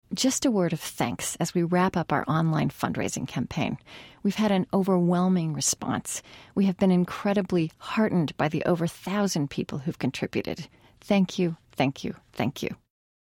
Just a word of thanks as we wrap up our online fundraising campaign. We've had an overwhelming response. We have been incredibly heartened by the over 1,000 people who've contributed. Thank you, thank you, thank you.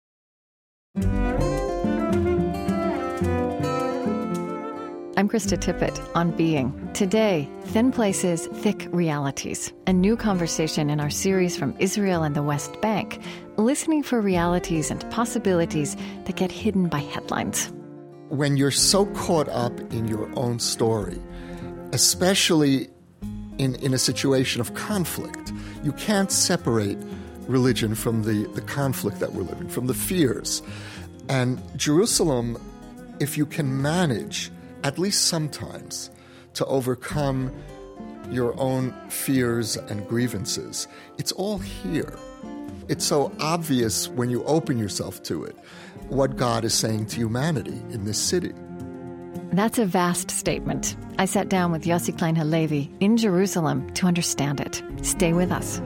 I'm Krista Tippett on Being. Today, Thin Places, Thick Realities, a new conversation in our series from Israel and the West Bank, listening for realities and possibilities that get hidden by headlines. When you're so caught up in your own story, especially in a situation of conflict, you can't separate religion from the conflict that we're living, from the fears. And Jerusalem, if you can manage, at least sometimes, to overcome your own fears and grievances, it's all here. It's so obvious when you open yourself to it, what God is saying to humanity in this city. That's a vast statement. I sat down with Yossi Klein Halevi in Jerusalem to understand it. Stay with us.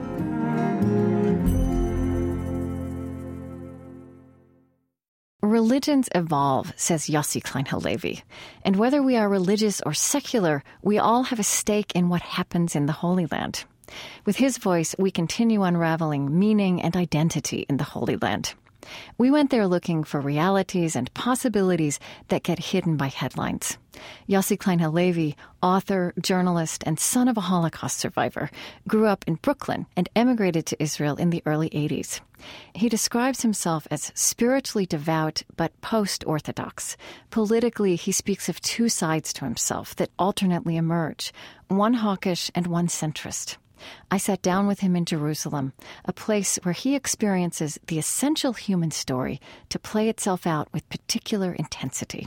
Religions evolve, says Yossi Klein Halevi. And whether we are religious or secular, we all have a stake in what happens in the Holy Land. With his voice, we continue unraveling meaning and identity in the Holy Land. We went there looking for realities and possibilities that get hidden by headlines. Yossi Klein Halevi, author, journalist, and son of a Holocaust survivor, grew up in Brooklyn and emigrated to Israel in the early 80s. He describes himself as spiritually devout but post-Orthodox. Politically, he speaks of two sides to himself that alternately emerge, one hawkish and one centrist. I sat down with him in Jerusalem, a place where he experiences the essential human story to play itself out with particular intensity.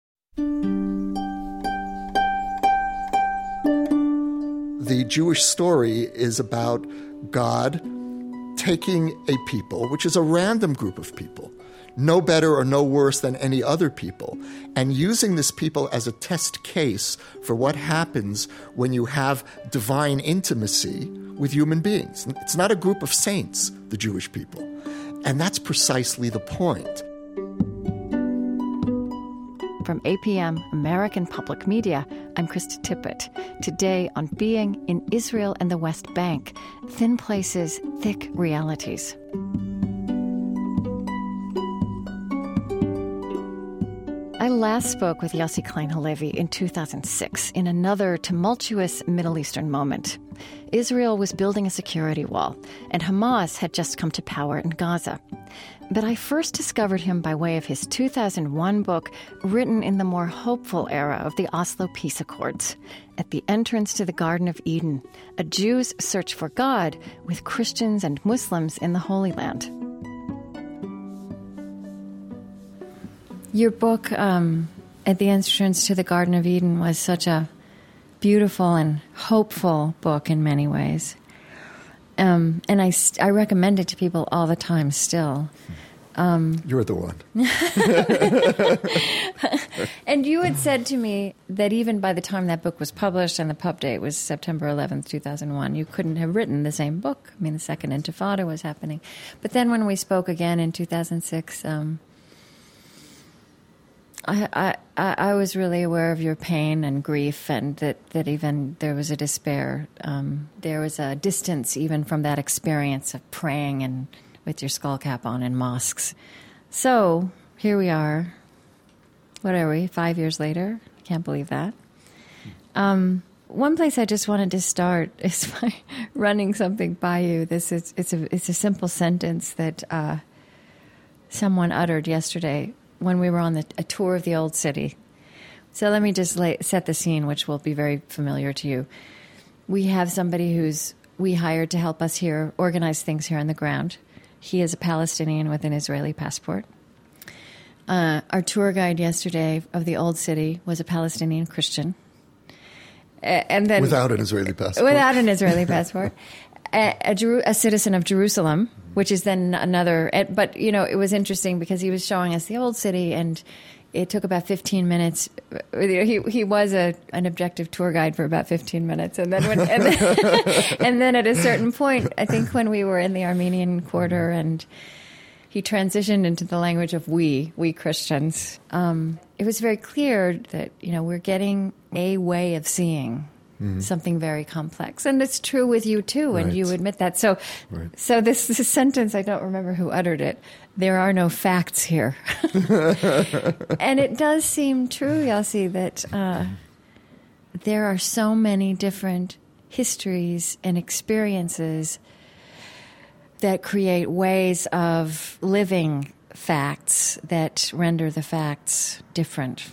The Jewish story is about God taking a people, which is a random group of people, no better or no worse than any other people, and using this people as a test case for what happens when you have divine intimacy with human beings. It's not a group of saints, the Jewish people. And that's precisely the point. From APM, American Public Media, I'm Krista Tippett. Today on Being in Israel and the West Bank, Thin Places, Thick Realities. I last spoke with Yossi Klein Halevi in 2006 in another tumultuous Middle Eastern moment. Israel was building a security wall, and Hamas had just come to power in Gaza. But I first discovered him by way of his 2001 book, written in the more hopeful era of the Oslo Peace Accords, At the Entrance to the Garden of Eden, a Jew's search for God with Christians and Muslims in the Holy Land. Your book, At the Entrance to the Garden of Eden, was such a beautiful and hopeful book in many ways. And I recommend it to people all the time still. You're the one. And you had said to me that even by the time that book was published, and the pub date was September 11th, 2001, you couldn't have written the same book. I mean, the Second Intifada was happening. But then when we spoke again in 2006... I was really aware of your pain and grief, and that even there was a despair. There was a distance even from that experience of praying and with your skull cap on in mosques. So here we are. What are we, 5 years later? I can't believe that. One place I just wanted to start is by running something by you. It's a simple sentence that someone uttered yesterday when we were on a tour of the old city. So let me just set the scene, which will be very familiar to you. We have somebody we hired to help us here, organize things here on the ground. He is a Palestinian with an Israeli passport. Our tour guide yesterday of the old city was a Palestinian Christian. And then without an Israeli passport. Without an Israeli passport. A citizen of Jerusalem, which is then another. But, it was interesting because he was showing us the old city, and it took about 15 minutes. He was an objective tour guide for about 15 minutes. And then, and then at a certain point, I think when we were in the Armenian Quarter, and he transitioned into the language of we Christians. It was very clear that, we're getting a way of seeing something very complex. And it's true with you, too, and you admit that. So this sentence, I don't remember who uttered it, there are no facts here. And it does seem true, Yossi, that there are so many different histories and experiences that create ways of living facts that render the facts different.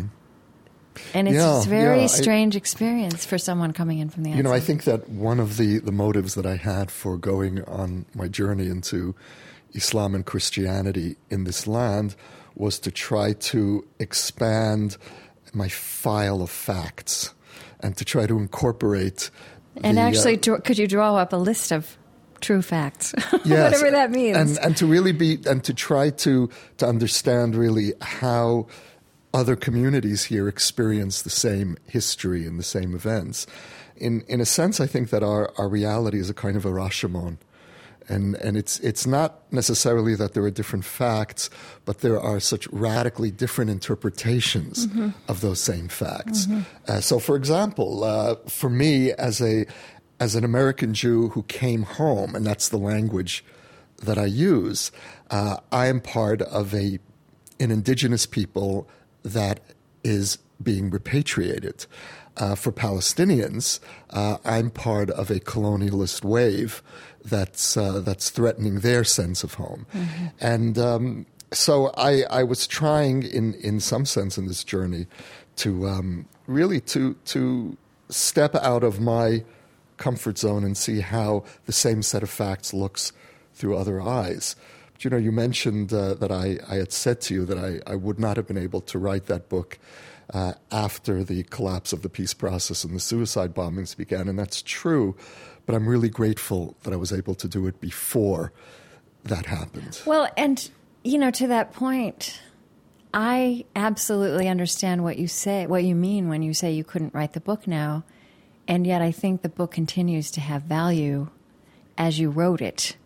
And it's a very strange experience for someone coming in from the outside. I think that one of the motives that I had for going on my journey into Islam and Christianity in this land was to try to expand my file of facts and to try to incorporate and actually, could you draw up a list of true facts, yes, whatever that means, and to really to try to understand really how other communities here experience the same history and the same events. In a sense, I think that our reality is a kind of a Rashomon. And it's not necessarily that there are different facts, but there are such radically different interpretations of those same facts. So, for example, for me as an American Jew who came home, and that's the language that I use, I am part of an indigenous people that is being repatriated. For Palestinians, I'm part of a colonialist wave that's threatening their sense of home. And so I was trying, in some sense in this journey, to really to step out of my comfort zone and see how the same set of facts looks through other eyes. But, you mentioned that I had said to you that I would not have been able to write that book after the collapse of the peace process and the suicide bombings began, and that's true, but I'm really grateful that I was able to do it before that happened. Well, and, to that point, I absolutely understand what you mean when you say you couldn't write the book now, and yet I think the book continues to have value as you wrote it.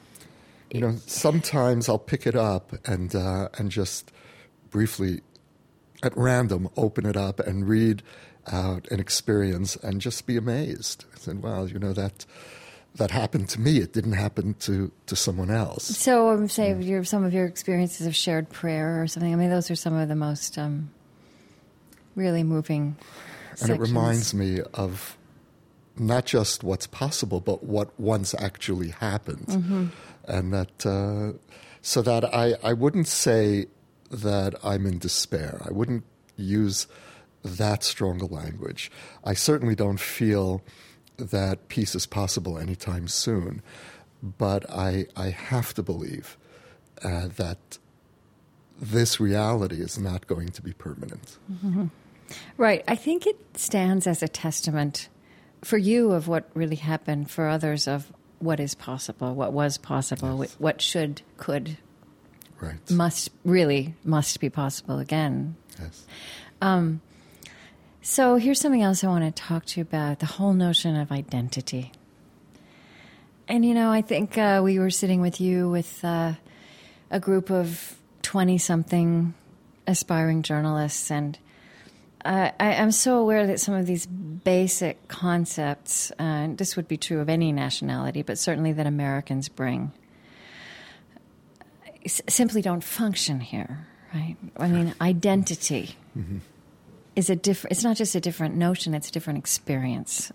Sometimes I'll pick it up and just briefly at random open it up and read out an experience and just be amazed. I said, wow, that happened to me. It didn't happen to someone else. So say some of your experiences of shared prayer or something. I mean, those are some of the most really moving sections. And it reminds me of not just what's possible, but what once actually happened. And that, so that I wouldn't say that I'm in despair. I wouldn't use that strong a language. I certainly don't feel that peace is possible anytime soon. But I have to believe that this reality is not going to be permanent. Right. I think it stands as a testament for you of what really happened, for others of what is possible, what was possible, yes. What should, could, right. must be possible again. Yes. So here's something else I want to talk to you about, the whole notion of identity. And, I think we were sitting with you with a group of 20-something aspiring journalists, and I'm so aware that some of these basic concepts, and this would be true of any nationality, but certainly that Americans bring, simply don't function here, right? I mean, identity is it's not just a different notion, it's a different experience.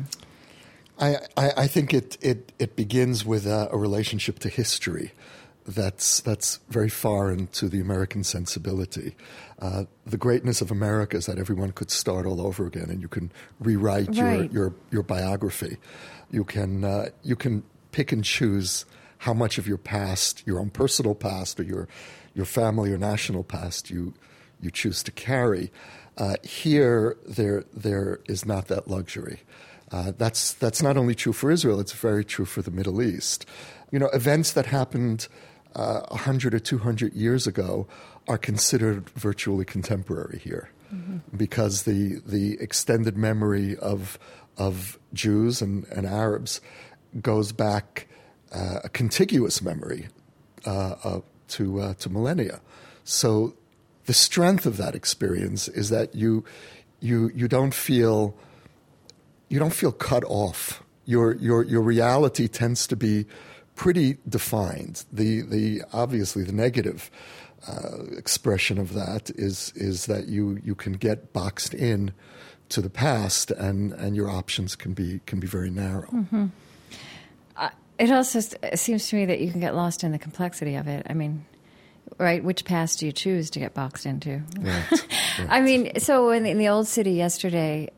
I think it begins with a relationship to history that's very foreign to the American sensibility. The greatness of America is that everyone could start all over again, and you can rewrite right. your biography. You can pick and choose how much of your past, your own personal past, or your family or national past, you choose to carry. Here, there is not that luxury. That's not only true for Israel; it's very true for the Middle East. Events that happened 100 or 200 years ago are considered virtually contemporary here, because the extended memory of Jews and Arabs goes back a contiguous memory to millennia. So the strength of that experience is that you don't feel cut off. Your reality tends to be pretty defined. The obviously the negative expression of that is that you can get boxed in to the past, and your options can be very narrow. Mm-hmm. It also seems to me that you can get lost in the complexity of it. I mean, right? Which past do you choose to get boxed into? Right. I mean, so in the old city yesterday,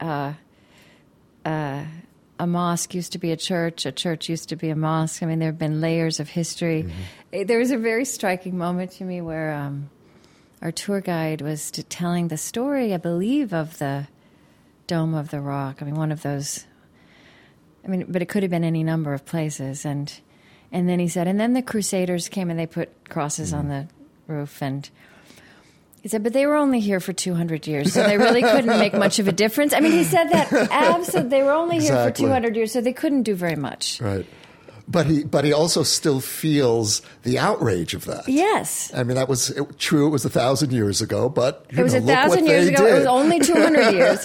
a mosque used to be a church used to be a mosque. I mean, there have been layers of history. Mm-hmm. There was a very striking moment to me where our tour guide was telling the story, I believe, of the Dome of the Rock. I mean, one of those. I mean, but it could have been any number of places. And then he said, and then the Crusaders came and they put crosses on the roof. And he said, but they were only here for 200 years, so they really couldn't make much of a difference. I mean, he said that absolutely. They were only here for 200 years, so they couldn't do very much. Right. But he also still feels the outrage of that. Yes. I mean, that was true. It was 1,000 years ago, but it was 1,000 years ago. It was only 200 years.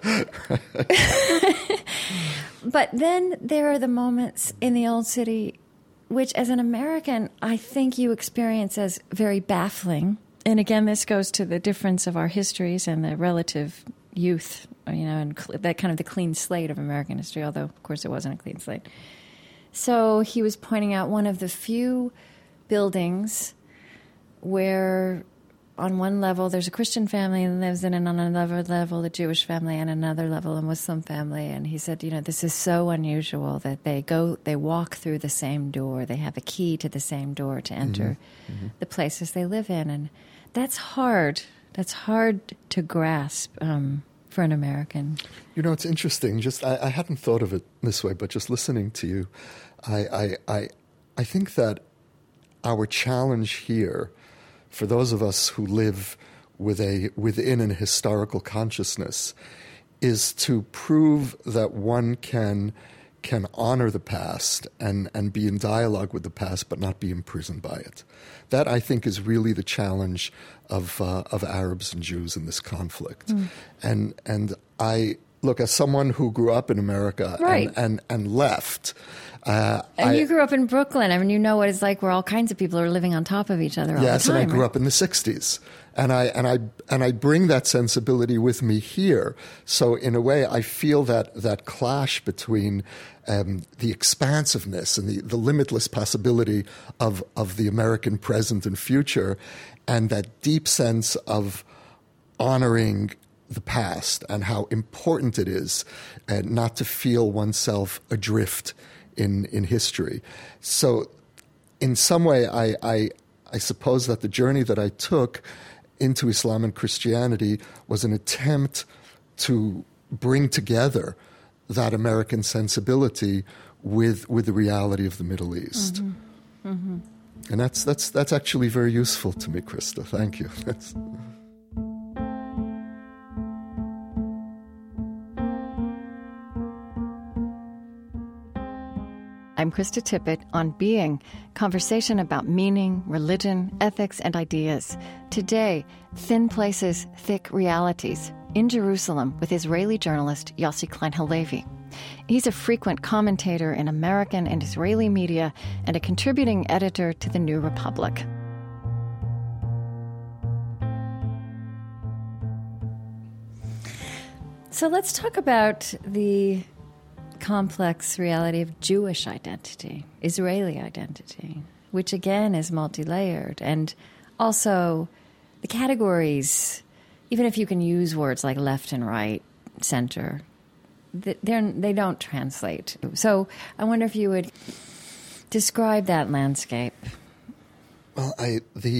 But then there are the moments in the old city, which as an American, I think you experience as very baffling. And again, this goes to the difference of our histories and the relative youth, and that kind of the clean slate of American history, although, of course, it wasn't a clean slate. So he was pointing out one of the few buildings where on one level there's a Christian family and lives in, and on another level a Jewish family, and another level a Muslim family. And he said, this is so unusual that they walk through the same door. They have a key to the same door to enter the places they live in. And that's hard. That's hard to grasp for an American. It's interesting. Just I hadn't thought of it this way, but just listening to you, I think that our challenge here, for those of us who live within an historical consciousness, is to prove that one can honor the past and be in dialogue with the past, but not be imprisoned by it. That, I think, is really the challenge of Arabs and Jews in this conflict. And I look, as someone who grew up in America and left. You grew up in Brooklyn. I mean, you know what it's like where all kinds of people are living on top of each other all the time. Yes, and I grew up in the 60s. And I bring that sensibility with me here. So in a way, I feel that clash between the expansiveness and the limitless possibility of the American present and future, and that deep sense of honoring the past and how important it is not to feel oneself adrift in history. So in some way, I suppose that the journey that I took into Islam and Christianity was an attempt to bring together that American sensibility with the reality of the Middle East. Mm-hmm. Mm-hmm. And that's actually very useful to me, Krista. Thank you. I'm Krista Tippett on Being, conversation about meaning, religion, ethics, and ideas. Today, Thin Places, Thick Realities, in Jerusalem with Israeli journalist Yossi Klein Halevi. He's a frequent commentator in American and Israeli media and a contributing editor to The New Republic. So let's talk about the complex reality of Jewish identity, Israeli identity, which again is multi-layered. And also the categories, even if you can use words like left and right, center, they don't translate. So I wonder if you would describe that landscape. Well, I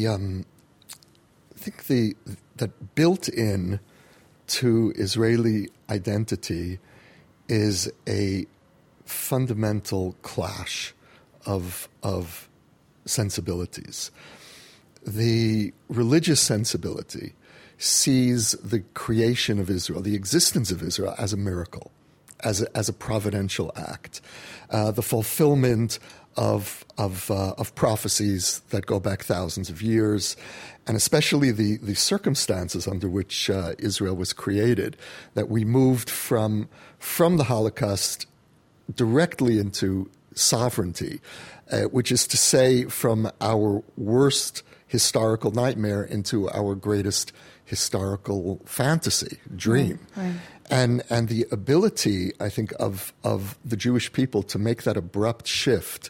think that built in to Israeli identity is a fundamental clash of sensibilities. The religious sensibility sees the creation of Israel, the existence of Israel, as a miracle, as a providential act, the fulfillment of prophecies that go back thousands of years, and especially the circumstances under which Israel was created, that we moved from the Holocaust directly into sovereignty, which is to say, from our worst historical nightmare into our greatest historical fantasy, dream. Right. And the ability, I think, of the Jewish people to make that abrupt shift,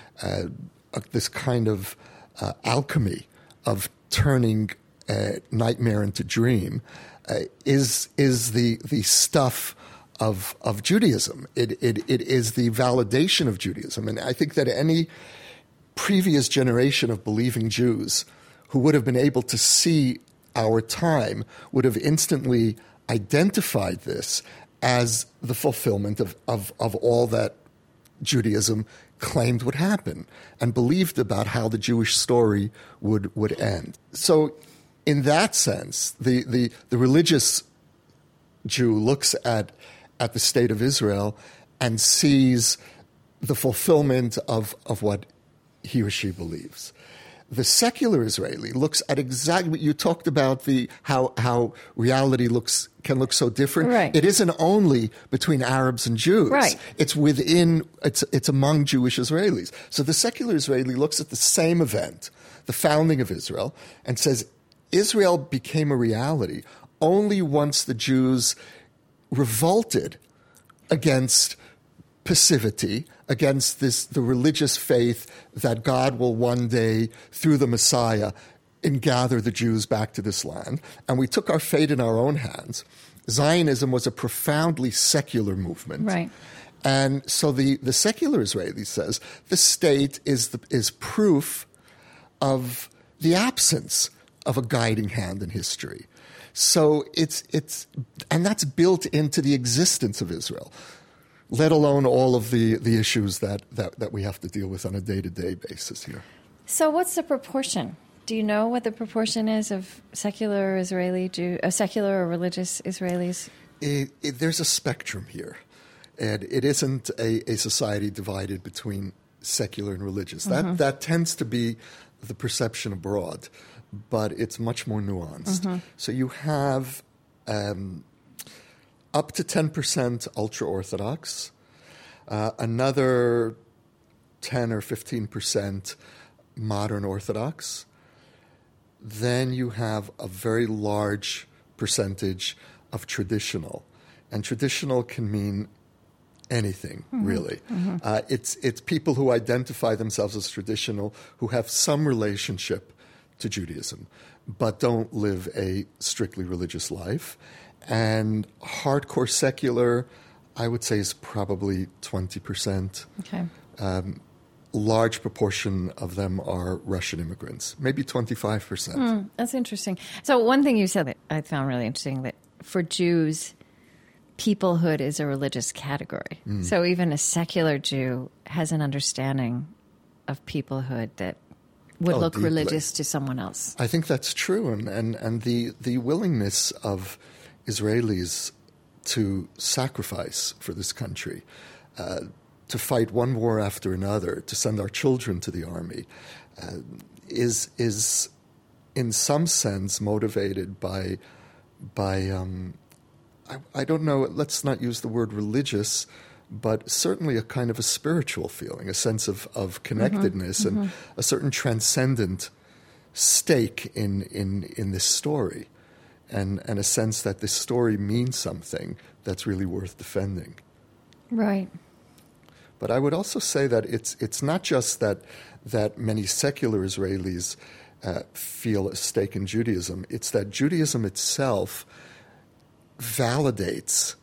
this kind of alchemy of turning nightmare into dream, is the stuff of Judaism. It is the validation of Judaism. And I think that any previous generation of believing Jews who would have been able to see our time would have instantly identified this as the fulfillment of all that Judaism claimed would happen and believed about how the Jewish story would end. So in that sense, the religious Jew looks at the state of Israel and sees the fulfillment of what he or she believes. The secular Israeli looks at exactly what you talked about, how reality can look so different. Right. It isn't only between Arabs and Jews. Right. It's it's among Jewish Israelis. So the secular Israeli looks at the same event, the founding of Israel, and says Israel became a reality only once the Jews revolted against passivity, against the religious faith that God will one day, through the Messiah, gather the Jews back to this land. And we took our fate in our own hands. Zionism was a profoundly secular movement. Right. And so the secular Israeli says the state is proof of the absence of a guiding hand in history. So and that's built into the existence of Israel, let alone all of the issues that we have to deal with on a day-to-day basis here. So what's the proportion? Do you know what the proportion is of secular secular or religious Israelis? There's a spectrum here, and it isn't a society divided between secular and religious. Mm-hmm. That tends to be the perception abroad, but it's much more nuanced. Mm-hmm. So you have up to 10% ultra-Orthodox, another 10 or 15% modern Orthodox. Then you have a very large percentage of traditional. And traditional can mean anything, mm-hmm. really. Mm-hmm. It's people who identify themselves as traditional, who have some relationship to Judaism, but don't live a strictly religious life. And hardcore secular, I would say, is probably 20%. Okay. Large proportion of them are Russian immigrants, maybe 25%. That's interesting. So one thing you said that I found really interesting, that for Jews, peoplehood is a religious category. So even a secular Jew has an understanding of peoplehood that would look deeply religious to someone else. I think that's true. And the willingness of Israelis to sacrifice for this country, to fight one war after another, to send our children to the army, is in some sense motivated by I don't know, let's not use the word religious, but certainly a kind of a spiritual feeling, a sense of connectedness, mm-hmm. and a certain transcendent stake in this story, and a sense that this story means something that's really worth defending. Right. But I would also say that it's not just that many secular Israelis feel a stake in Judaism. It's that Judaism itself validates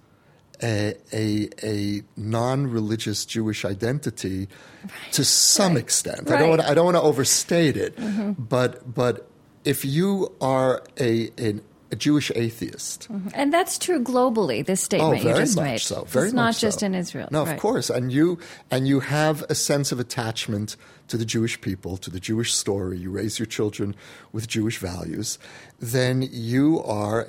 a non-religious Jewish identity to some extent. Right. I don't want to overstate it, mm-hmm. but if you are a Jewish atheist, mm-hmm. and that's true globally. This statement you just made, so. Very it's much not so. just in Israel. No, right. Of course, and you have a sense of attachment to the Jewish people, to the Jewish story. You raise your children with Jewish values. Then you are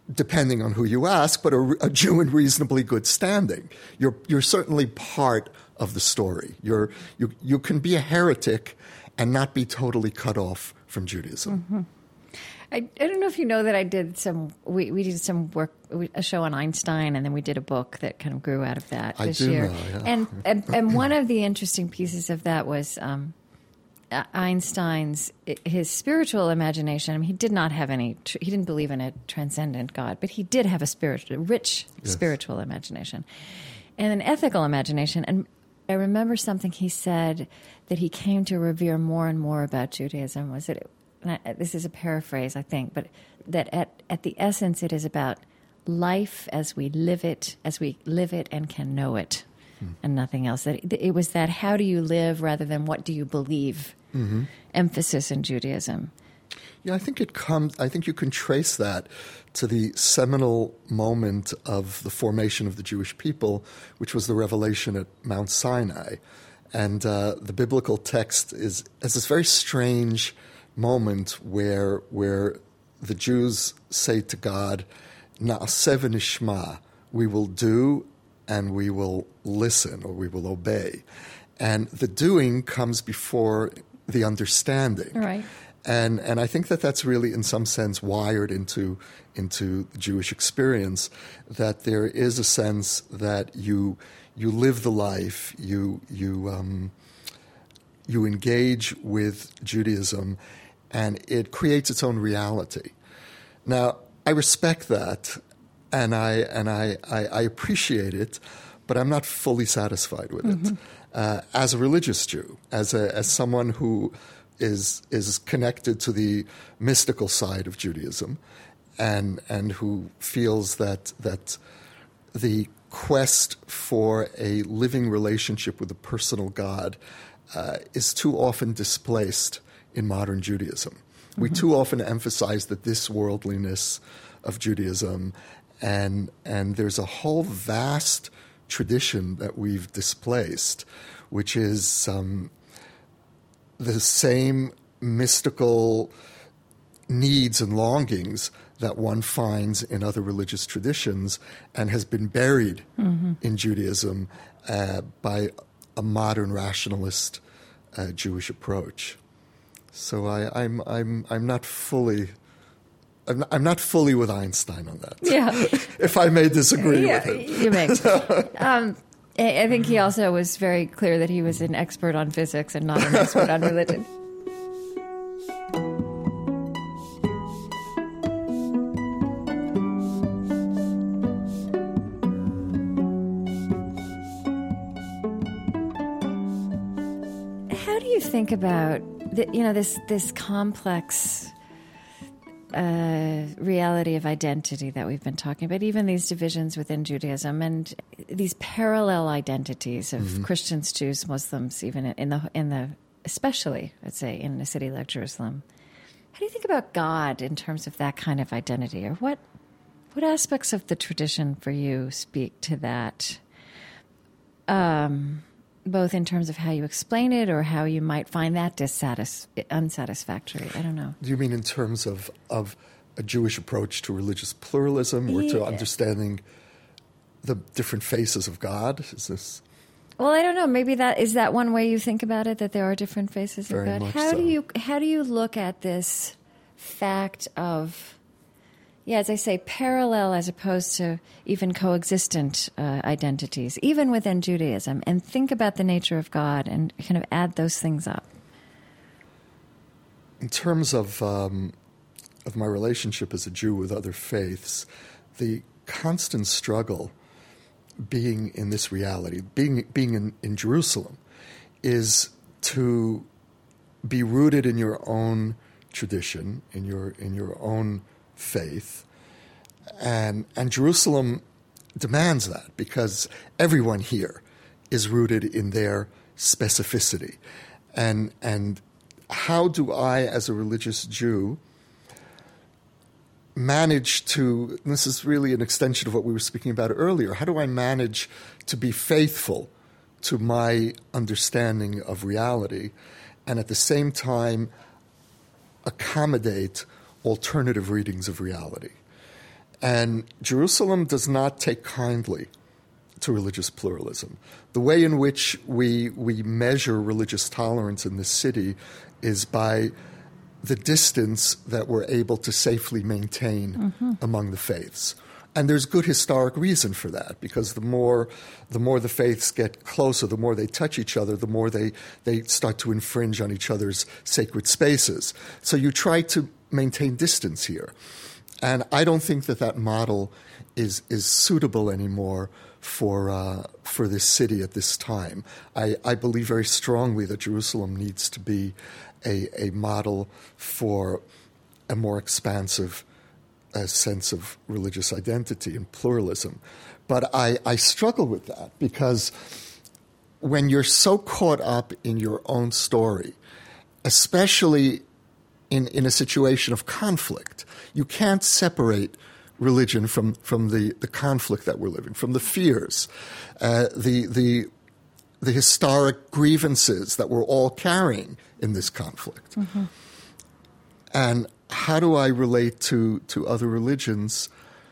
depending on who you ask, but a Jew in reasonably good standing. You're certainly part of the story. You can be a heretic and not be totally cut off from Judaism. Mm-hmm. I don't know if you know that I did we did some work, a show on Einstein, and then we did a book that kind of grew out of that this year. Know, yeah. And one of the interesting pieces of that was Einstein's, his spiritual imagination. I mean, he did not have he didn't believe in a transcendent God, but he did have a rich spiritual imagination and an ethical imagination. And I remember something he said that he came to revere more and more about Judaism was that this is a paraphrase, I think, but that at the essence it is about life as we live it and can know it, and nothing else. That it was that how do you live rather than what do you believe emphasis in Judaism. Yeah, I think you can trace that to the seminal moment of the formation of the Jewish people, which was the revelation at Mount Sinai. And the biblical text has this very strange moment where the Jews say to God, "Na'aseh v'nishma," we will do and we will listen, or we will obey. And the doing comes before the understanding. Right. And I think that's really, in some sense, wired into the Jewish experience, that there is a sense that you live the life, you engage with Judaism, and it creates its own reality. Now, I respect that, and I appreciate it, but I'm not fully satisfied with it. As a religious Jew, as someone who is connected to the mystical side of Judaism, and who feels that the quest for a living relationship with a personal God is too often displaced in modern Judaism. We too often emphasize the this worldliness of Judaism, and there's a whole vast tradition that we've displaced, which is the same mystical needs and longings that one finds in other religious traditions and has been buried in Judaism by a modern rationalist Jewish approach. So I'm not fully with Einstein on that. Yeah. If I may disagree with him. You may. I think he also was very clear that he was an expert on physics and not an expert on religion. How do you think about this complex reality of identity that we've been talking about, even these divisions within Judaism and these parallel identities of Christians, Jews, Muslims, even in the especially, let's say, in a city like Jerusalem? How do you think about God in terms of that kind of identity, or what aspects of the tradition for you speak to that? Both in terms of how you explain it or how you might find that unsatisfactory. I don't know. Do you mean in terms of a Jewish approach to religious pluralism or to understanding the different faces of God? Is this? Well, I don't know. Maybe is that one way you think about it, that there are different faces of God? How do you look at this fact of, as I say, parallel as opposed to even coexistent identities, even within Judaism, and think about the nature of God and kind of add those things up? In terms of my relationship as a Jew with other faiths, the constant struggle being in this reality, being in Jerusalem, is to be rooted in your own tradition, in your own faith, and Jerusalem demands that, because everyone here is rooted in their specificity. And how do I, as a religious Jew, manage to, and this is really an extension of what we were speaking about earlier, how do I manage to be faithful to my understanding of reality and at the same time accommodate alternative readings of reality? And Jerusalem does not take kindly to religious pluralism. The way in which we measure religious tolerance in this city is by the distance that we're able to safely maintain among the faiths. And there's good historic reason for that, because the more the faiths get closer, the more they touch each other, the more they start to infringe on each other's sacred spaces. So you try to maintain distance here. And I don't think that model is suitable anymore for this city at this time. I believe very strongly that Jerusalem needs to be a model for a more expansive sense of religious identity and pluralism. But I struggle with that, because when you're so caught up in your own story, especially in a situation of conflict, you can't separate religion from the conflict that we're living, from the fears, the historic grievances that we're all carrying in this conflict. And how do I relate to other religions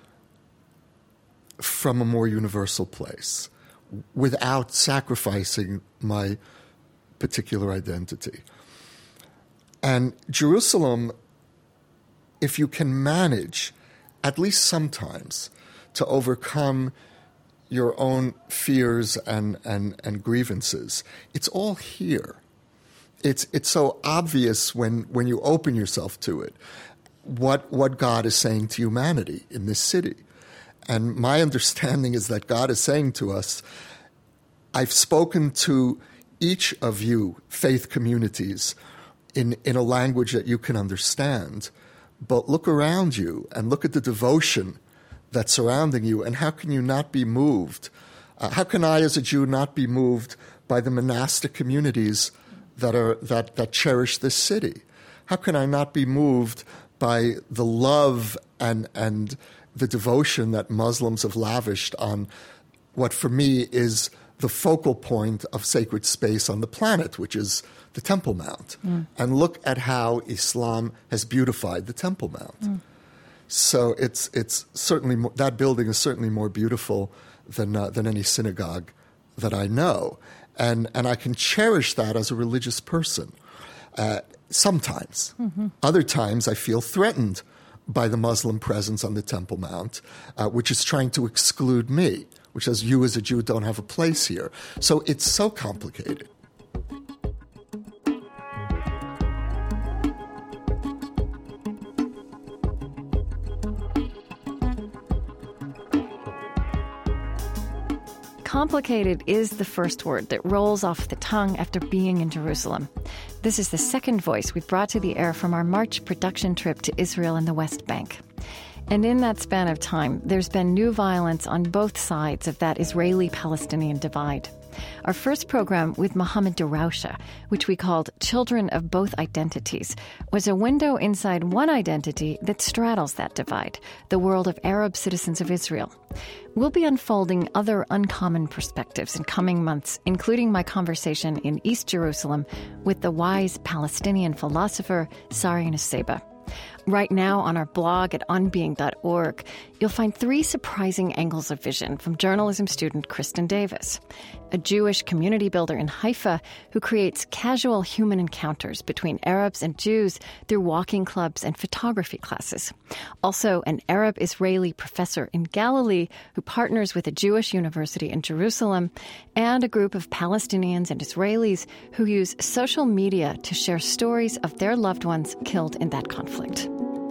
from a more universal place without sacrificing my particular identity? And Jerusalem, if you can manage, at least sometimes, to overcome your own fears and grievances, it's all here. It's so obvious when you open yourself to it, what God is saying to humanity in this city. And my understanding is that God is saying to us, I've spoken to each of you faith communities in a language that you can understand, but look around you and look at the devotion that's surrounding you, and how can you not be moved? How can I, as a Jew, not be moved by the monastic communities that cherish this city? How can I not be moved by the love and the devotion that Muslims have lavished on what for me is the focal point of sacred space on the planet, which is the Temple Mount? And look at how Islam has beautified the Temple Mount. So it's certainly, that building is certainly more beautiful than any synagogue that I know. And I can cherish that as a religious person. Sometimes. Other times I feel threatened by the Muslim presence on the Temple Mount, which is trying to exclude me, which says you as a Jew don't have a place here. So it's so complicated. Complicated is the first word that rolls off the tongue after being in Jerusalem. This is the second voice we've brought to the air from our March production trip to Israel and the West Bank. And in that span of time, there's been new violence on both sides of that Israeli-Palestinian divide. Our first program with Mohammed Darawshe, which we called Children of Both Identities, was a window inside one identity that straddles that divide, the world of Arab citizens of Israel. We'll be unfolding other uncommon perspectives in coming months, including my conversation in East Jerusalem with the wise Palestinian philosopher Sari Nusseibeh. Right now on our blog at onbeing.org, you'll find 3 surprising angles of vision from journalism student Kristen Davis, a Jewish community builder in Haifa who creates casual human encounters between Arabs and Jews through walking clubs and photography classes. Also, an Arab-Israeli professor in Galilee who partners with a Jewish university in Jerusalem, and a group of Palestinians and Israelis who use social media to share stories of their loved ones killed in that conflict.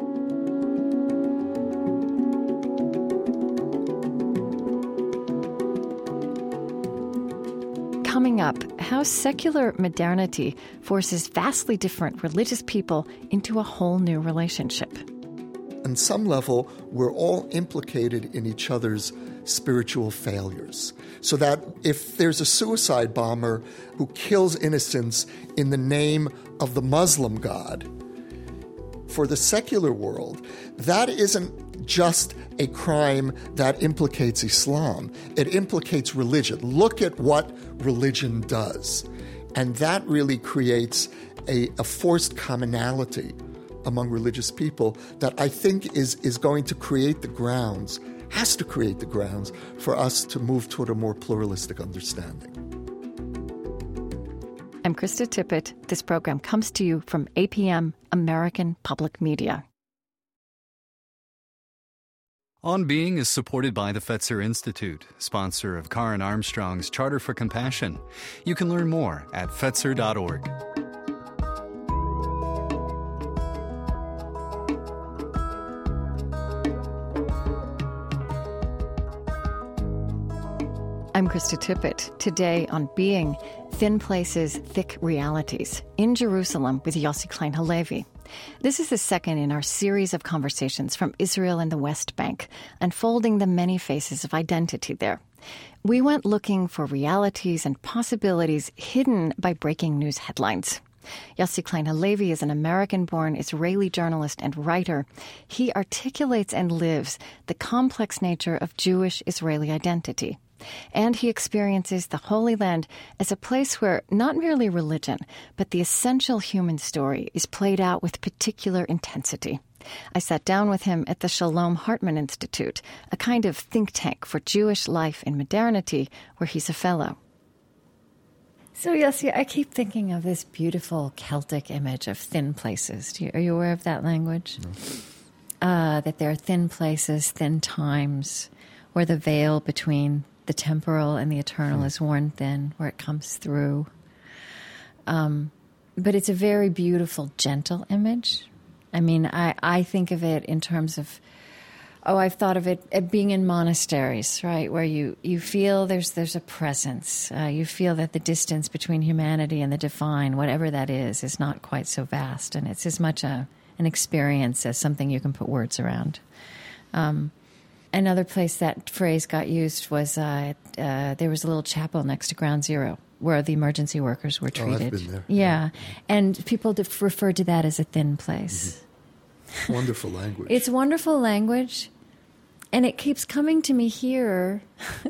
Coming up, how secular modernity forces vastly different religious people into a whole new relationship. On some level, we're all implicated in each other's spiritual failures. So that if there's a suicide bomber who kills innocents in the name of the Muslim God, for the secular world, that isn't just a crime that implicates Islam. It implicates religion. Look at what religion does. And that really creates a forced commonality among religious people that I think is going to create the grounds, has to create the grounds for us to move toward a more pluralistic understanding. I'm Krista Tippett. This program comes to you from APM, American Public Media. On Being is supported by the Fetzer Institute, sponsor of Karen Armstrong's Charter for Compassion. You can learn more at Fetzer.org. I'm Krista Tippett. Today on Being, Thin Places, Thick Realities, in Jerusalem with Yossi Klein Halevi. This is the second in our series of conversations from Israel and the West Bank, unfolding the many faces of identity there. We went looking for realities and possibilities hidden by breaking news headlines. Yossi Klein Halevi is an American-born Israeli journalist and writer. He articulates and lives the complex nature of Jewish-Israeli identity. And he experiences the Holy Land as a place where not merely religion, but the essential human story is played out with particular intensity. I sat down with him at the Shalom Hartman Institute, a kind of think tank for Jewish life in modernity, where he's a fellow. So, Yossi, I keep thinking of this beautiful Celtic image of thin places. Are you aware of that language? No. That there are thin places, thin times, where the veil between the temporal and the eternal is worn thin, where it comes through. But it's a very beautiful, gentle image. I mean, I think of it in terms of, I've thought of it at being in monasteries, right, where you feel there's a presence. You feel that the distance between humanity and the divine, whatever that is not quite so vast. And it's as much an experience as something you can put words around. Another place that phrase got used was there was a little chapel next to Ground Zero where the emergency workers were treated. I've been there. Yeah. And people referred to that as a thin place. Mm-hmm. Wonderful language. It's wonderful language, and it keeps coming to me here.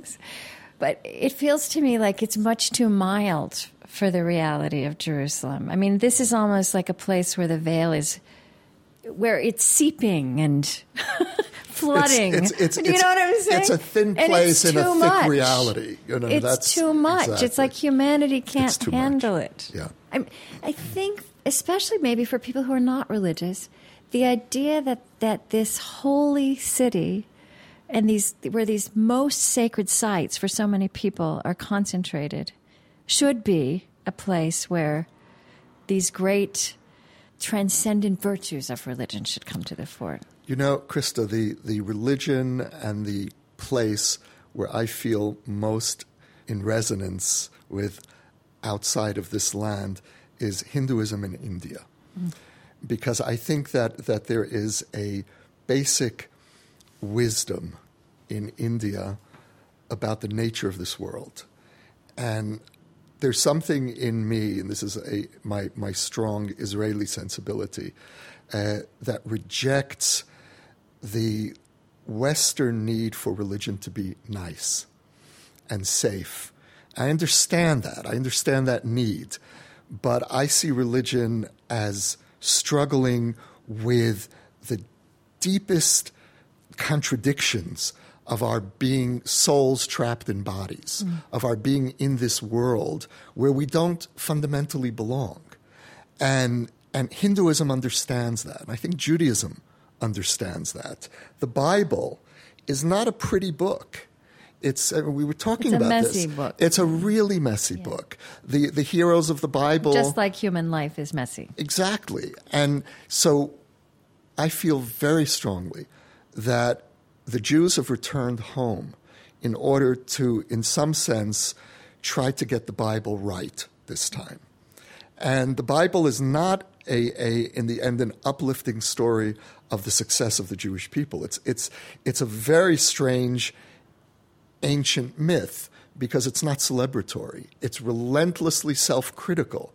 But it feels to me like it's much too mild for the reality of Jerusalem. I mean, this is almost like a place where the veil is, where it's seeping and flooding. It's, do you know what I'm saying? It's a thin place in a thick reality. It's too much. Exactly. It's like humanity can't handle it. Yeah. I think, especially maybe for people who are not religious, the idea that this holy city and where these most sacred sites for so many people are concentrated should be a place where these great transcendent virtues of religion should come to the fore. You know, Krista, the religion and the place where I feel most in resonance with outside of this land is Hinduism in India. Mm. Because I think that there is a basic wisdom in India about the nature of this world. And there's something in me, and this is my strong Israeli sensibility, that rejects the Western need for religion to be nice and safe. I understand that. I understand that need. But I see religion as struggling with the deepest contradictions of our being souls trapped in bodies, of our being in this world where we don't fundamentally belong. And Hinduism understands that. And I think Judaism understands that. The Bible is not a pretty book. We were talking about this. It's a messy book. It's a really messy book. The heroes of the Bible. Just like human life is messy. Exactly. And so I feel very strongly that the Jews have returned home in order to, in some sense, try to get the Bible right this time. And the Bible is not in the end, an uplifting story of the success of the Jewish people. It's a very strange ancient myth because it's not celebratory. It's relentlessly self-critical.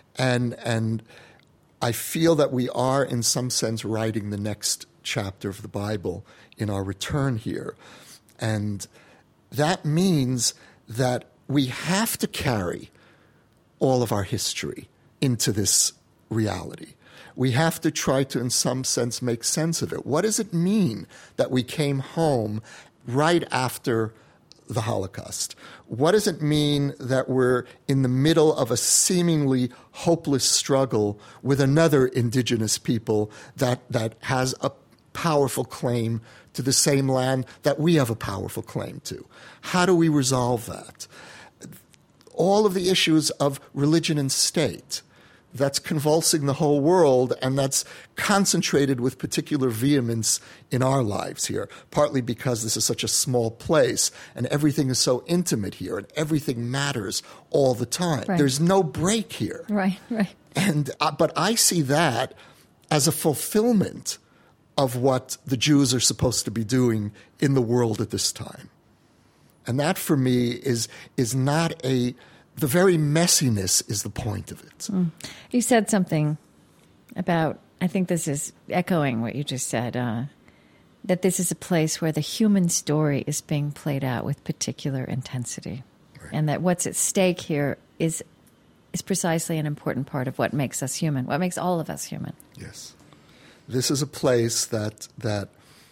And I feel that we are, in some sense, writing the next chapter of the Bible in our return here. And that means that we have to carry all of our history into this reality. We have to try to, in some sense, make sense of it. What does it mean that we came home right after the Holocaust? What does it mean that we're in the middle of a seemingly hopeless struggle with another indigenous people that has a powerful claim to the same land that we have a powerful claim to? How do we resolve that? All of the issues of religion and state that's convulsing the whole world, and that's concentrated with particular vehemence in our lives here, partly because this is such a small place and everything is so intimate here and everything matters all the time. Right. There's no break here. Right. And but I see that as a fulfillment of what the Jews are supposed to be doing in the world at this time. And that, for me, is not the very messiness is the point of it. You said something about, I think this is echoing what you just said, that this is a place where the human story is being played out with particular intensity. Right. And that what's at stake here is precisely an important part of what makes us human, what makes all of us human. Yes. This is a place that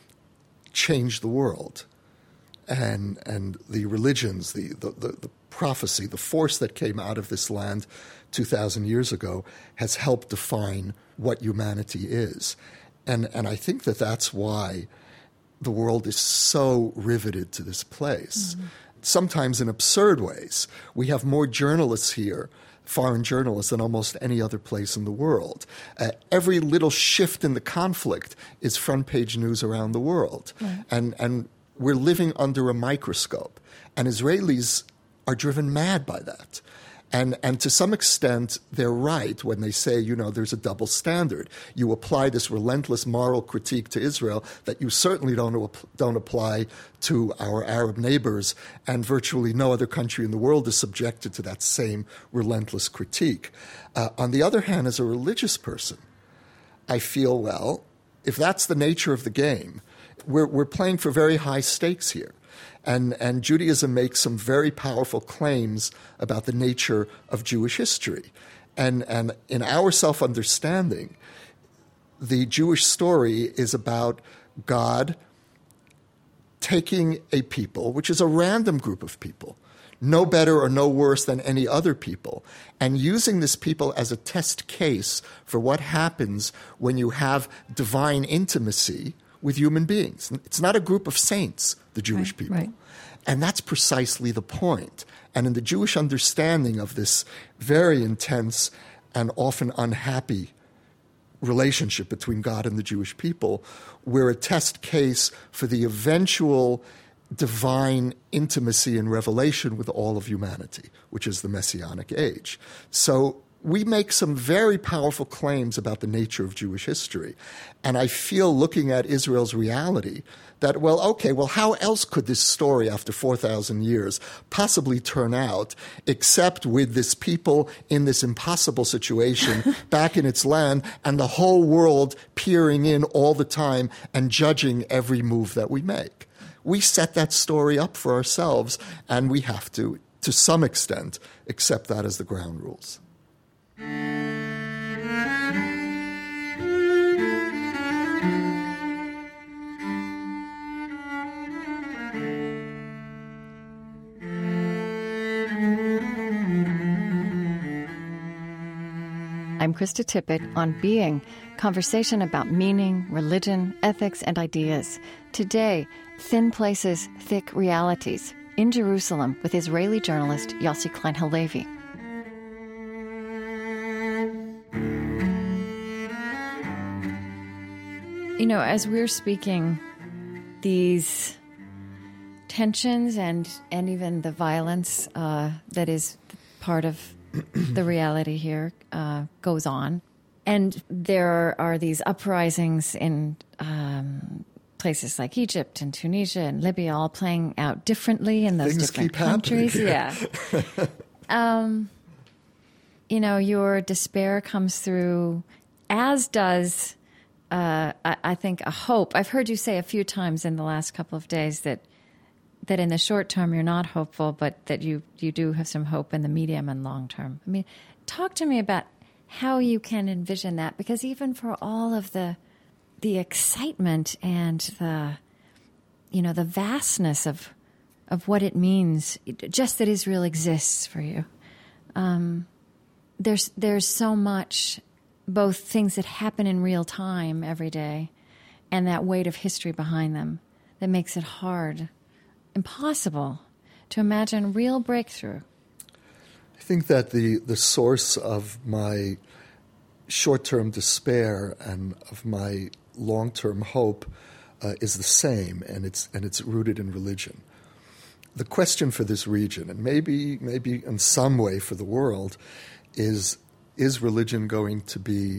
changed the world. And the religions, the prophecy, the force that came out of this land 2,000 years ago has helped define what humanity is. And I think that's why the world is so riveted to this place. Mm-hmm. Sometimes in absurd ways. We have more journalists here, foreign journalists, than almost any other place in the world. Every little shift in the conflict is front page news around the world. Right. And we're living under a microscope, and Israelis are driven mad by that. And to some extent, they're right when they say, there's a double standard. You apply this relentless moral critique to Israel that you certainly don't apply to our Arab neighbors, and virtually no other country in the world is subjected to that same relentless critique. On the other hand, as a religious person, I feel, well, if that's the nature of the game, we're playing for very high stakes here. And Judaism makes some very powerful claims about the nature of Jewish history. And in our self-understanding, the Jewish story is about God taking a people, which is a random group of people, no better or no worse than any other people, and using this people as a test case for what happens when you have divine intimacy with human beings. It's not a group of saints, the Jewish people. Right. And that's precisely the point. And in the Jewish understanding of this very intense and often unhappy relationship between God and the Jewish people, we're a test case for the eventual divine intimacy and revelation with all of humanity, which is the Messianic age. So we make some very powerful claims about the nature of Jewish history. And I feel, looking at Israel's reality, that, how else could this story after 4,000 years possibly turn out except with this people in this impossible situation back in its land and the whole world peering in all the time and judging every move that we make? We set that story up for ourselves, and we have to some extent, accept that as the ground rules. I'm Krista Tippett on Being, conversation about meaning, religion, ethics, and ideas. Today, Thin Places, Thick Realities, in Jerusalem with Israeli journalist Yossi Klein Halevi. As we're speaking, these tensions and even the violence that is part of the reality here goes on. And there are these uprisings in places like Egypt and Tunisia and Libya, all playing out differently in those Things different keep countries. Happening. Yeah. Your despair comes through, as does, I think, a hope. I've heard you say a few times in the last couple of days that in the short term you're not hopeful, but that you do have some hope in the medium and long term. I mean, talk to me about how you can envision that, because even for all of the excitement and the the vastness of what it means, just that Israel exists for you. There's so much, both things that happen in real time every day and that weight of history behind them that makes it hard, impossible to imagine real breakthrough. I think that the source of my short-term despair and of my long-term hope is the same, and it's rooted in religion. The question for this region, and maybe in some way for the world, is religion going to be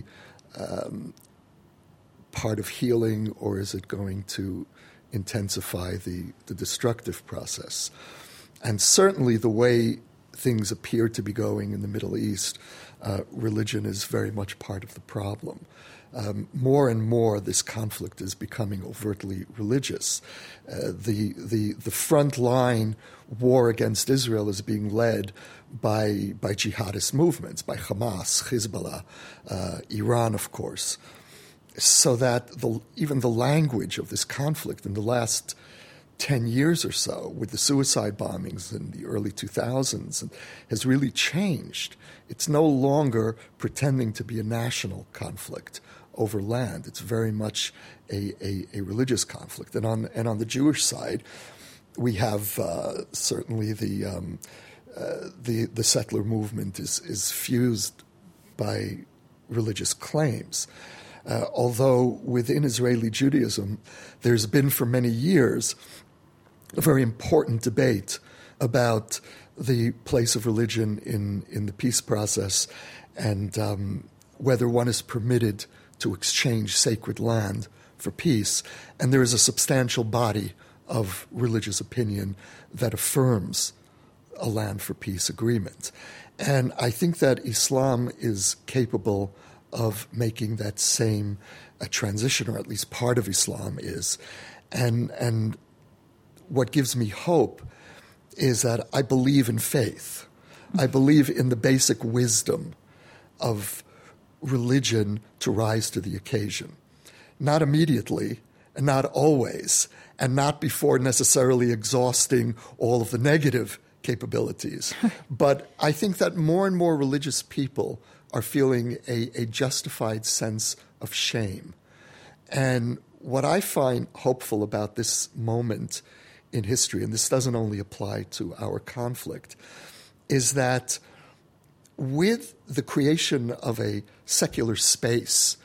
part of healing, or is it going to intensify the destructive process? And certainly the way things appear to be going in the Middle East, religion is very much part of the problem. More and more, this conflict is becoming overtly religious. The front line war against Israel is being led by jihadist movements, by Hamas, Hezbollah, Iran, of course. So that even the language of this conflict in the last 10 years or so, with the suicide bombings in the early 2000s, has really changed. It's no longer pretending to be a national conflict over land. It's very much a religious conflict. And on the Jewish side, we have certainly the settler movement is fused by religious claims. Although within Israeli Judaism, there's been for many years a very important debate about the place of religion in the peace process and whether one is permitted to exchange sacred land for peace. And there is a substantial body of religious opinion that affirms a land for peace agreement. And I think that Islam is capable of making that same transition, or at least part of Islam is. And what gives me hope is that I believe in faith. I believe in the basic wisdom of religion to rise to the occasion. Not immediately, and not always, and not before necessarily exhausting all of the negative capabilities. But I think that more and more religious people are feeling a justified sense of shame. And what I find hopeful about this moment in history, and this doesn't only apply to our conflict, is that with the creation of a secular space,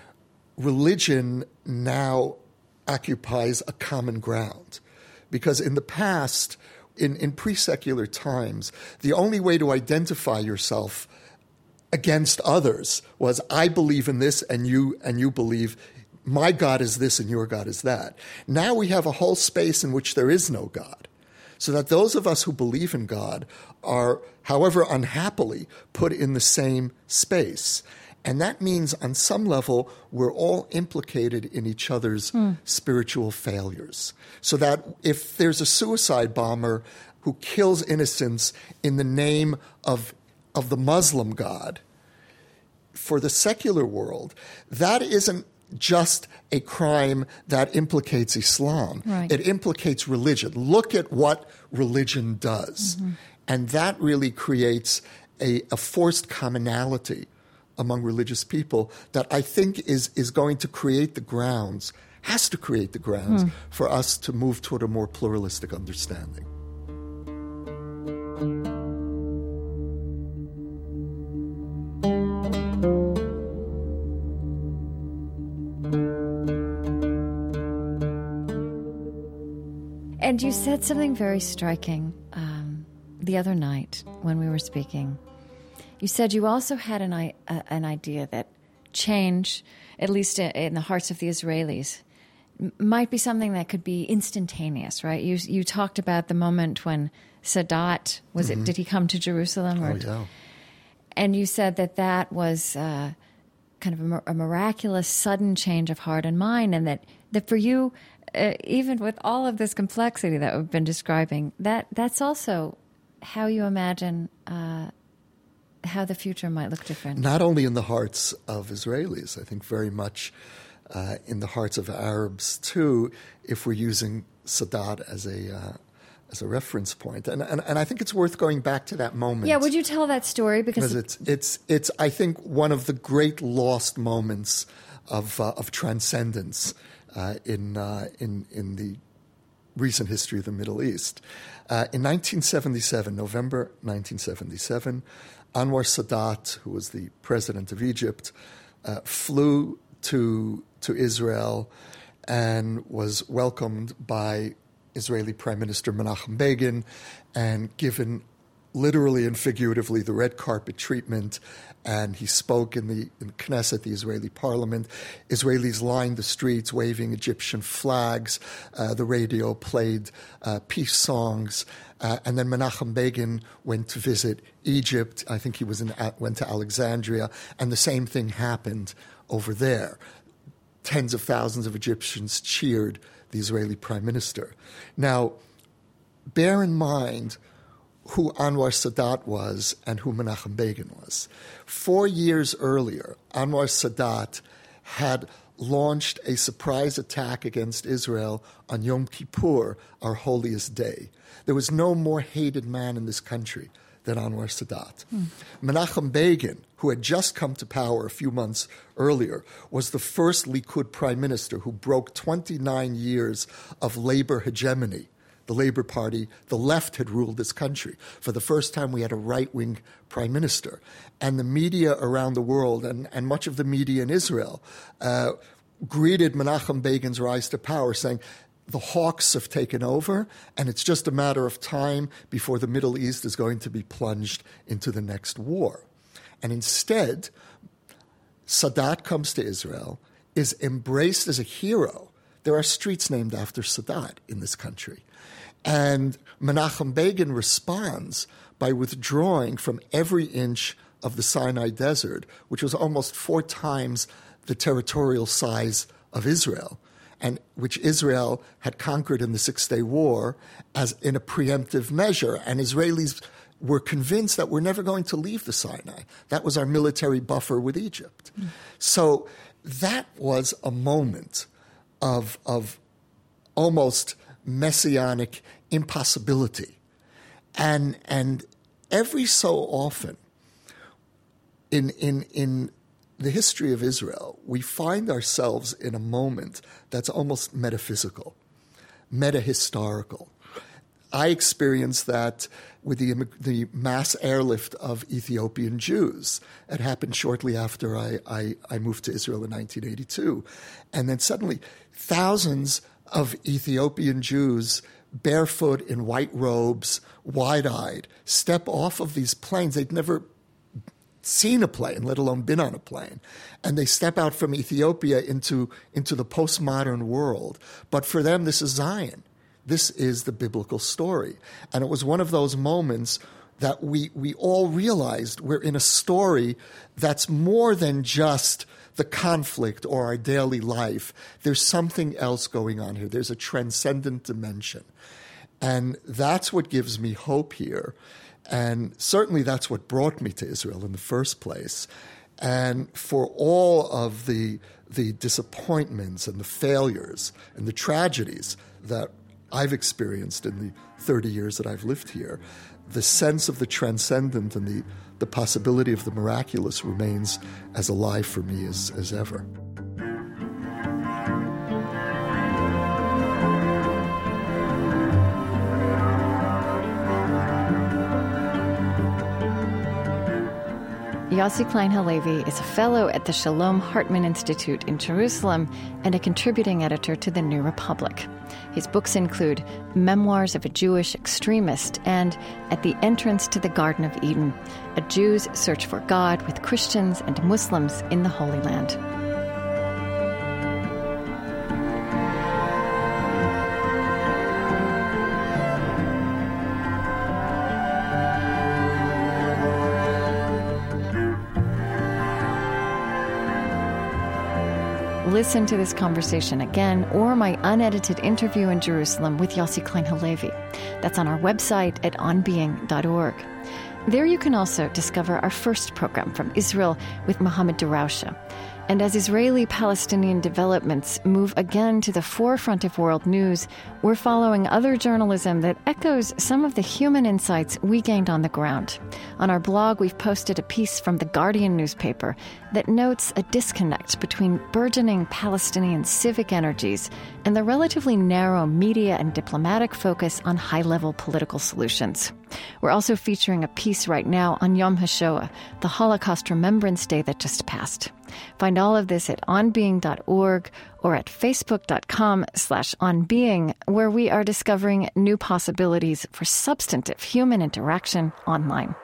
religion now occupies a common ground. Because in the past, in pre-secular times, the only way to identify yourself against others was, I believe in this and you believe my God is this and your God is that. Now we have a whole space in which there is no God. So that those of us who believe in God are, however unhappily, put in the same space. And that means on some level we're all implicated in each other's spiritual failures. So that if there's a suicide bomber who kills innocents in the name of the Muslim God, for the secular world, that isn't just a crime that implicates Islam. Right. It implicates religion. Look at what religion does. Mm-hmm. And that really creates a forced commonality among religious people that I think is going to create the grounds, has to create the grounds for us to move toward a more pluralistic understanding. And you said something very striking the other night when we were speaking. You said you also had an idea that change, at least in the hearts of the Israelis, might be something that could be instantaneous, right? You talked about the moment when Sadat, did he come to Jerusalem? Oh, yeah. And you said that was kind of a miraculous, sudden change of heart and mind, and that for you, even with all of this complexity that we've been describing, that's also how you imagine how the future might look different. Not only in the hearts of Israelis, I think very much in the hearts of Arabs too, if we're using Sadat as a reference point. And I think it's worth going back to that moment. Yeah, would you tell that story? Because it's I think one of the great lost moments of transcendence in the recent history of the Middle East. In 1977, November 1977, Anwar Sadat, who was the president of Egypt, flew to Israel and was welcomed by Israeli Prime Minister Menachem Begin and given literally and figuratively the red carpet treatment. And he spoke in the Knesset, the Israeli parliament. Israelis lined the streets waving Egyptian flags. The radio played peace songs. And then Menachem Begin went to visit Egypt. I think he went to Alexandria. And the same thing happened over there. Tens of thousands of Egyptians cheered the Israeli prime minister. Now, bear in mind who Anwar Sadat was and who Menachem Begin was. 4 years earlier, Anwar Sadat had launched a surprise attack against Israel on Yom Kippur, our holiest day. There was no more hated man in this country than Anwar Sadat. Menachem Begin, who had just come to power a few months earlier, was the first Likud prime minister who broke 29 years of labor hegemony. The Labour Party, the left had ruled this country. For the first time, we had a right-wing prime minister. And the media around the world, and much of the media in Israel, greeted Menachem Begin's rise to power, saying, the hawks have taken over, and it's just a matter of time before the Middle East is going to be plunged into the next war. And instead, Sadat comes to Israel, is embraced as a hero. There are streets named after Sadat in this country. And Menachem Begin responds by withdrawing from every inch of the Sinai Desert, which was almost 4 times the territorial size of Israel, and which Israel had conquered in the Six-Day War as in a preemptive measure. And Israelis were convinced that we're never going to leave the Sinai. That was our military buffer with Egypt. So that was a moment of almost messianic impossibility. And every so often in the history of Israel, we find ourselves in a moment that's almost metaphysical, meta-historical. I experienced that with the mass airlift of Ethiopian Jews. It happened shortly after I moved to Israel in 1982. And then suddenly thousands of Ethiopian Jews, barefoot in white robes, wide-eyed, step off of these planes. They'd never seen a plane, let alone been on a plane. And they step out from Ethiopia into the postmodern world. But for them, this is Zion. This is the biblical story. And it was one of those moments that we all realized we're in a story that's more than just the conflict or our daily life. There's something else going on here. There's a transcendent dimension. And that's what gives me hope here. And certainly that's what brought me to Israel in the first place. And for all of the disappointments and the failures and the tragedies that I've experienced in the 30 years that I've lived here, the sense of the transcendent and the possibility of the miraculous remains as alive for me as ever. Yossi Klein Halevi is a fellow at the Shalom Hartman Institute in Jerusalem and a contributing editor to The New Republic. His books include Memoirs of a Jewish Extremist and At the Entrance to the Garden of Eden, A Jew's Search for God with Christians and Muslims in the Holy Land. Listen to this conversation again or my unedited interview in Jerusalem with Yossi Klein Halevi. That's on our website at onbeing.org. There you can also discover our first program from Israel with Mohammed Darawshe. And as Israeli-Palestinian developments move again to the forefront of world news, we're following other journalism that echoes some of the human insights we gained on the ground. On our blog, we've posted a piece from the Guardian newspaper that notes a disconnect between burgeoning Palestinian civic energies and the relatively narrow media and diplomatic focus on high-level political solutions. We're also featuring a piece right now on Yom HaShoah, the Holocaust Remembrance Day that just passed. Find all of this at onbeing.org or at facebook.com/onbeing, where we are discovering new possibilities for substantive human interaction online.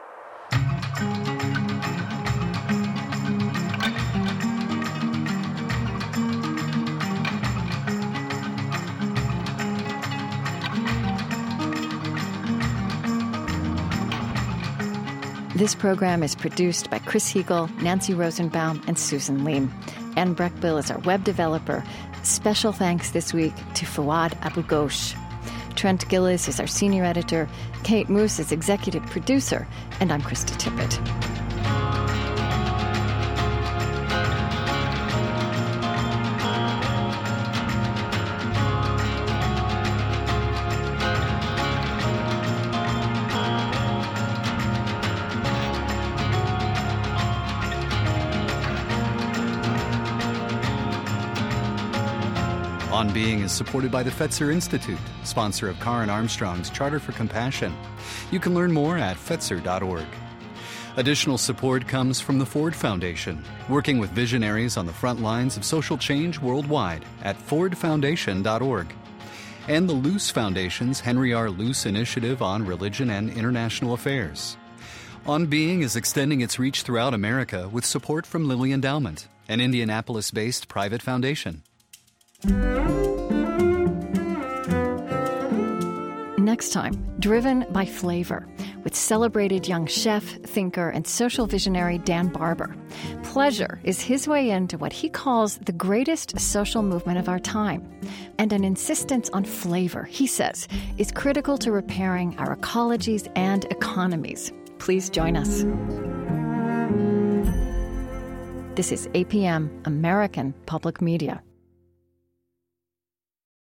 This program is produced by Chris Heagle, Nancy Rosenbaum, and Susan Leem. Anne Breckbill is our web developer. Special thanks this week to Fouad Abu-Ghosh. Trent Gillis is our senior editor. Kate Moose is executive producer. And I'm Krista Tippett. On Being is supported by the Fetzer Institute, sponsor of Karen Armstrong's Charter for Compassion. You can learn more at Fetzer.org. Additional support comes from the Ford Foundation, working with visionaries on the front lines of social change worldwide at FordFoundation.org. And the Luce Foundation's Henry R. Luce Initiative on Religion and International Affairs. On Being is extending its reach throughout America with support from Lilly Endowment, an Indianapolis-based private foundation. Next time, Driven by Flavor, with celebrated young chef, thinker, and social visionary Dan Barber. Pleasure is his way into what he calls the greatest social movement of our time. And an insistence on flavor, he says, is critical to repairing our ecologies and economies. Please join us. This is APM, American Public Media.